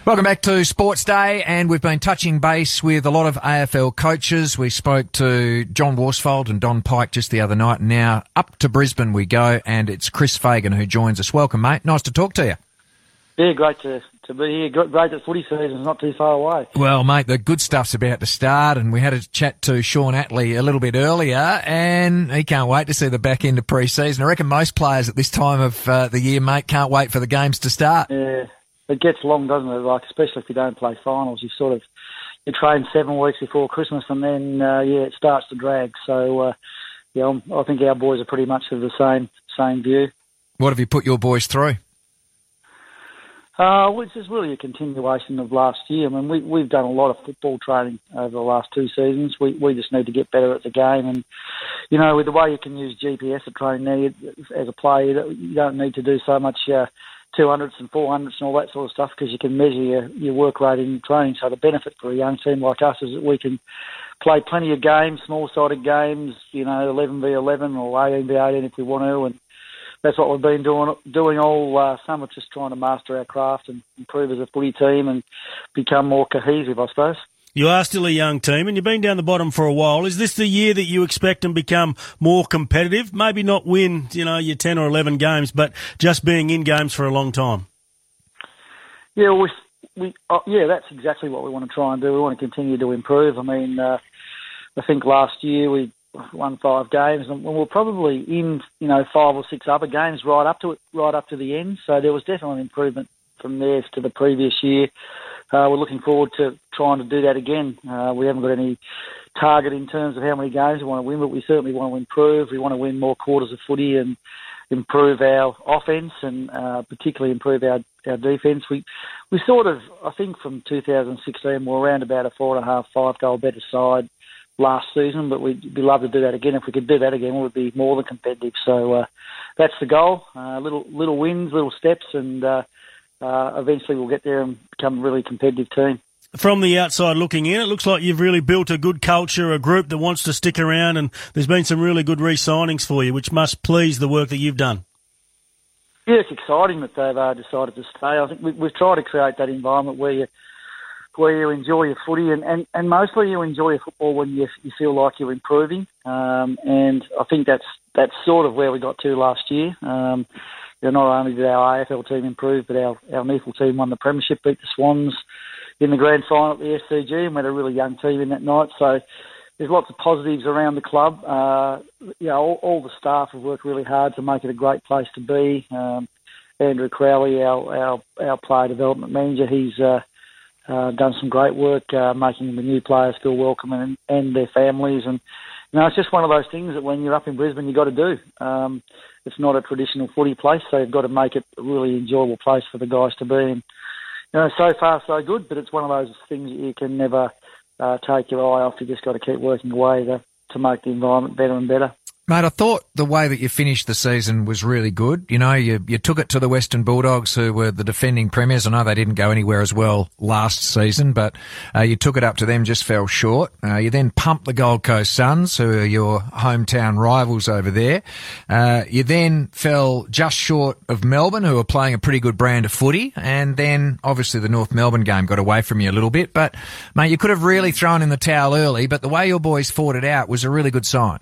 Welcome back to Sports Day, and we've been touching base with a lot of AFL coaches. We spoke to John Worsfold and Don Pike just the other night. Now up to Brisbane we go, and it's Chris Fagan who joins us. Welcome, mate. Nice to talk to you. Yeah, great to be here. Great that footy season's not too far away. Well, mate, the good stuff's about to start, and we had a chat to Sean Atley a little bit earlier, and he can't wait to see the back end of pre-season. I reckon most players at this time of the year, mate, can't wait for the games to start. Yeah. It gets long, doesn't it? Like, especially if you don't play finals, you train 7 weeks before Christmas, and then it starts to drag. So I think our boys are pretty much of the same view. What have you put your boys through? Which is really a continuation of last year. I mean, we've done a lot of football training over the last 2 seasons. We just need to get better at the game, and with the way you can use GPS at training now, as a player, you don't need to do so much 200s and 400s and all that sort of stuff, because you can measure your work rate in training. So the benefit for a young team like us is that we can play plenty of games, small-sided games, 11v11 or 18v18 if we want to, and that's what we've been doing all summer, just trying to master our craft and improve as a footy team and become more cohesive, I suppose. You are still a young team, and you've been down the bottom for a while. Is this the year that you expect and become more competitive? Maybe not win, your 10 or 11 games, but just being in games for a long time. Yeah, that's exactly what we want to try and do. We want to continue to improve. I mean, I think last year we won 5 games, and we're probably in 5 or 6 other games right up to the end. So there was definitely an improvement from there to the previous year. We're looking forward to trying to do that again. We haven't got any target in terms of how many games we want to win, but we certainly want to improve. We want to win more quarters of footy and improve our offence and particularly improve our defence. We sort of, I think from 2016, we're around about a 4.5, 5 goal better side last season, but we'd love to do that again. If we could do that again, we would be more than competitive. So that's the goal. Little wins, little steps, and eventually we'll get there and become a really competitive team. From the outside looking in, it looks like you've really built a good culture, a group that wants to stick around, and there's been some really good re-signings for you, which must please the work that you've done. Yeah, it's exciting that they've decided to stay. I think we've tried to create that environment where you enjoy your footy, and mostly you enjoy your football when you feel like you're improving. And I think that's sort of where we got to last year. Not only did our AFL team improve, but our NEAFL team won the premiership, beat the Swans in the grand final at the SCG, and we had a really young team in that night. So there's lots of positives around the club. All the staff have worked really hard to make it a great place to be. Andrew Crowley, our player development manager, he's done some great work making the new players feel welcome and their families. And it's just one of those things that when you're up in Brisbane, you've got to do. It's not a traditional footy place, so you've got to make it a really enjoyable place for the guys to be. And so far so good, but it's one of those things that you can never take your eye off. You just got to keep working away to make the environment better and better. Mate, I thought the way that you finished the season was really good. You took it to the Western Bulldogs, who were the defending premiers. I know they didn't go anywhere as well last season, but you took it up to them, just fell short. You then pumped the Gold Coast Suns, who are your hometown rivals over there. You then fell just short of Melbourne, who are playing a pretty good brand of footy. And then, obviously, the North Melbourne game got away from you a little bit. But, mate, you could have really thrown in the towel early, but the way your boys fought it out was a really good sign.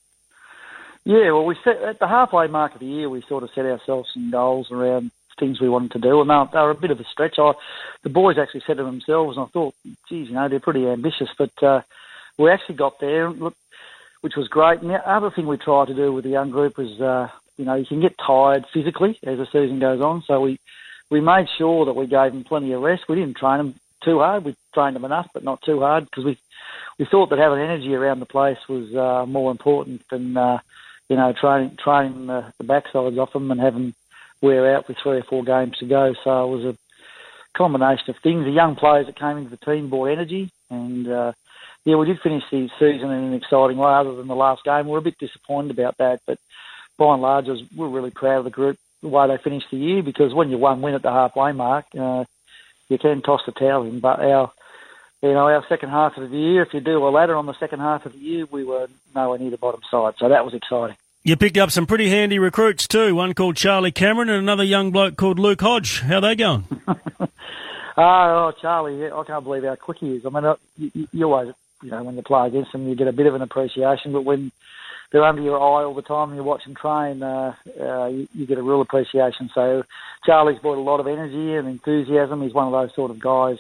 Yeah, well, we set at the halfway mark of the year, we sort of set ourselves some goals around things we wanted to do, and they were a bit of a stretch. The boys actually said to themselves, and I thought, geez, they're pretty ambitious, but we actually got there, which was great. And the other thing we tried to do with the young group is, you can get tired physically as the season goes on, so we made sure that we gave them plenty of rest. We didn't train them too hard. We trained them enough, but not too hard, because we thought that having energy around the place was more important than training the backsides off them and having wear out with 3 or 4 games to go. So it was a combination of things. The young players that came into the team brought energy, and we did finish the season in an exciting way. Other than the last game, we were a bit disappointed about that, but by and large, we're really proud of the group, the way they finished the year, because when you win at the halfway mark, you can toss the towel in. But our second half of the year, if you do a ladder on the second half of the year, we were nowhere near the bottom side. So that was exciting. You picked up some pretty handy recruits too, one called Charlie Cameron and another young bloke called Luke Hodge. How are they going? Oh, Charlie, I can't believe how quick he is. I mean, you always, when you play against them, you get a bit of an appreciation, but when they're under your eye all the time and you watch them train, you get a real appreciation. So Charlie's brought a lot of energy and enthusiasm. He's one of those sort of guys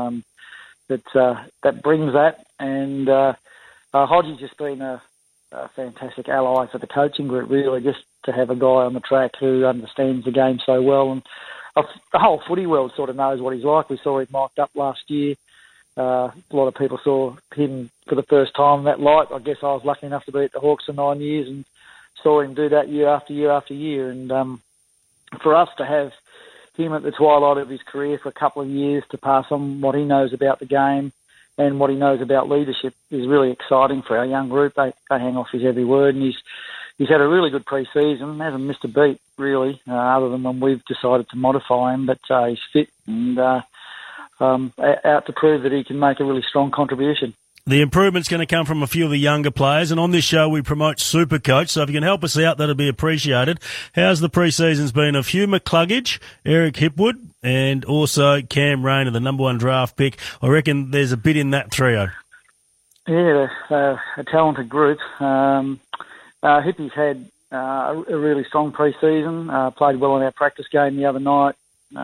that brings that. And Hodgie's just been a fantastic ally for the coaching group, really, just to have a guy on the track who understands the game so well. And the whole footy world sort of knows what he's like. We saw him mic'd up last year. A lot of people saw him for the first time in that light. I guess I was lucky enough to be at the Hawks for 9 years and saw him do that year after year after year. And for us to have him at the twilight of his career for a couple of years to pass on what he knows about the game and what he knows about leadership is really exciting for our young group. They hang off his every word, and he's had a really good pre-season. Hasn't missed a beat, really, other than when we've decided to modify him. But he's fit and out to prove that he can make a really strong contribution. The improvement's going to come from a few of the younger players, and on this show we promote Supercoach, so if you can help us out, that'd be appreciated. How's the pre-seasons been of Hugh McCluggage, Eric Hipwood, and also Cam Rayner, the number 1 draft pick? I reckon there's a bit in that trio. Yeah, a talented group. Hippie's had a really strong pre-season, played well in our practice game the other night.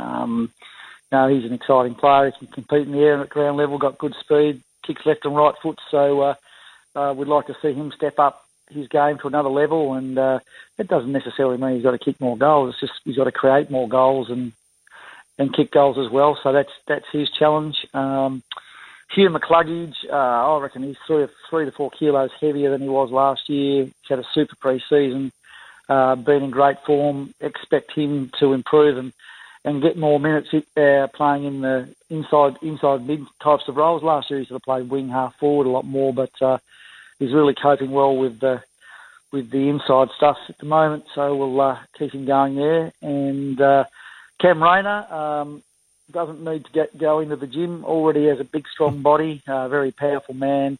He's an exciting player. He can compete in the air and at ground level, got good speed, kicks left and right foot, so we'd like to see him step up his game to another level, and that doesn't necessarily mean he's got to kick more goals. It's just he's got to create more goals and kick goals as well, so that's his challenge. Hugh McCluggage, I reckon he's 3 to 4 kilos heavier than he was last year. He's had a super pre-season, been in great form. Expect him to improve and get more minutes playing in the inside mid types of roles. Last year he sort of played wing, half forward a lot more, but he's really coping well with the inside stuff at the moment. So we'll keep him going there. And Cam Rayner doesn't need to go into the gym. Already has a big, strong body, very powerful man.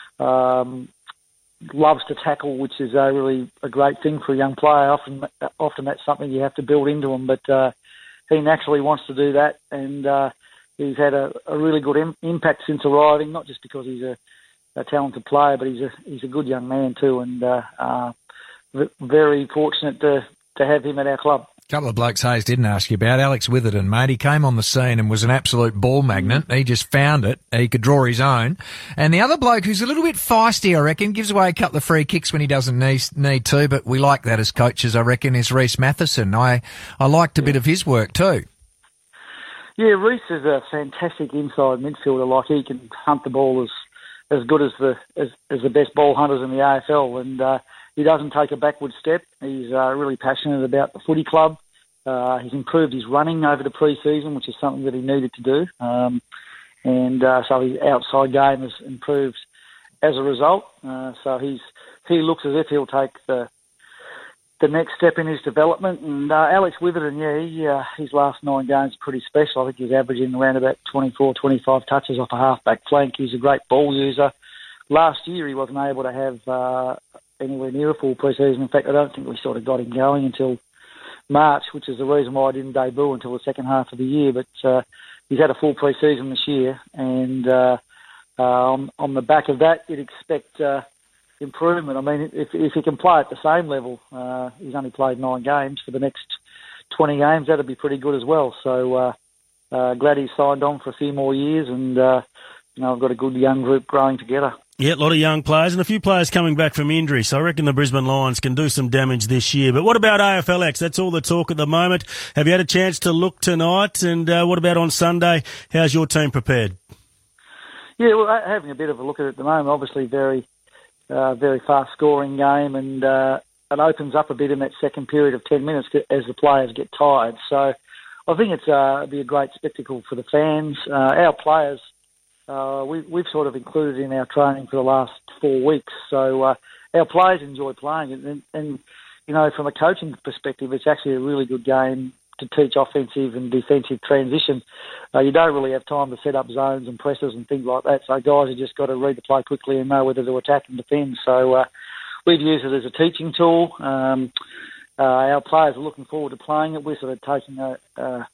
Loves to tackle, which is really a great thing for a young player. Often that's something you have to build into him, but he naturally wants to do that, and he's had a really good impact since arriving, not just because he's a talented player, but he's a good young man too, and very fortunate to have him at our club. A couple of blokes Hayes didn't ask you about. Alex Witherden, mate. He came on the scene and was an absolute ball magnet. He just found it. He could draw his own. And the other bloke who's a little bit feisty, I reckon, gives away a couple of free kicks when he doesn't need to, but we like that as coaches, I reckon, is Reece Matheson. I liked a bit of his work too. Yeah, Reece is a fantastic inside midfielder. Like, he can hunt the ball as good as the best ball hunters in the AFL, and he doesn't take a backward step. He's really passionate about the footy club. He's improved his running over the pre-season, which is something that he needed to do. So his outside game has improved as a result. So he looks as if he'll take the next step in his development. And Alex Witherden, his last 9 games are pretty special. I think he's averaging around about 24, 25 touches off a half-back flank. He's a great ball user. Last year he wasn't able to have anywhere near a full pre-season. In fact, I don't think we sort of got him going until March, which is the reason why I didn't debut until the second half of the year. But he's had a full pre-season this year, and on the back of that, you'd expect improvement. I mean, if he can play at the same level, he's only played 9 games. For the next 20 games, that'd be pretty good as well. So glad he's signed on for a few more years, and I've got a good young group growing together. Yeah, a lot of young players and a few players coming back from injury, so I reckon the Brisbane Lions can do some damage this year. But what about AFLX? That's all the talk at the moment. Have you had a chance to look tonight? And what about on Sunday? How's your team prepared? Yeah, well, having a bit of a look at it at the moment. Obviously, very fast-scoring game, and it opens up a bit in that second period of 10 minutes as the players get tired. So I think it'll be a great spectacle for the fans. Our players, we've sort of included in our training for the last 4 weeks. So our players enjoy playing it. And from a coaching perspective, it's actually a really good game to teach offensive and defensive transition. You don't really have time to set up zones and presses and things like that. So guys have just got to read the play quickly and know whether to attack and defend. So we've used it as a teaching tool. Our players are looking forward to playing it. We're sort of taking a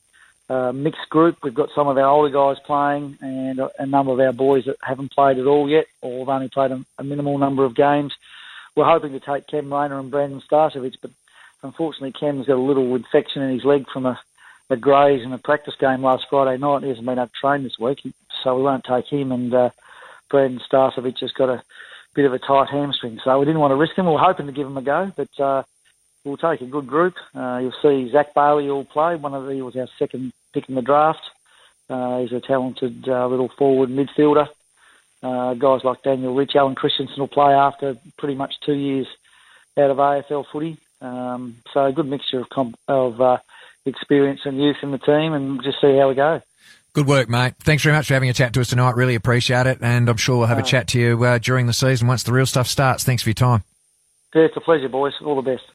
mixed group. We've got some of our older guys playing and a number of our boys that haven't played at all yet or have only played a minimal number of games. We're hoping to take Cam Rayner and Brandon Starcevic, but unfortunately Cam's got a little infection in his leg from a graze in a practice game last Friday night. He hasn't been able to train this week, so we won't take him. And Brandon Starcevic has got a bit of a tight hamstring, so we didn't want to risk him. We were hoping to give him a go, but we'll take a good group. You'll see Zach Bailey will play. He was our second pick in the draft. He's a talented little forward midfielder. Guys like Daniel Rich, Alan Christensen will play after pretty much 2 years out of AFL footy. So a good mixture of experience and youth in the team, and we'll just see how we go. Good work, mate. Thanks very much for having a chat to us tonight. Really appreciate it, and I'm sure we'll have a chat to you during the season once the real stuff starts. Thanks for your time. Yeah, it's a pleasure, boys. All the best.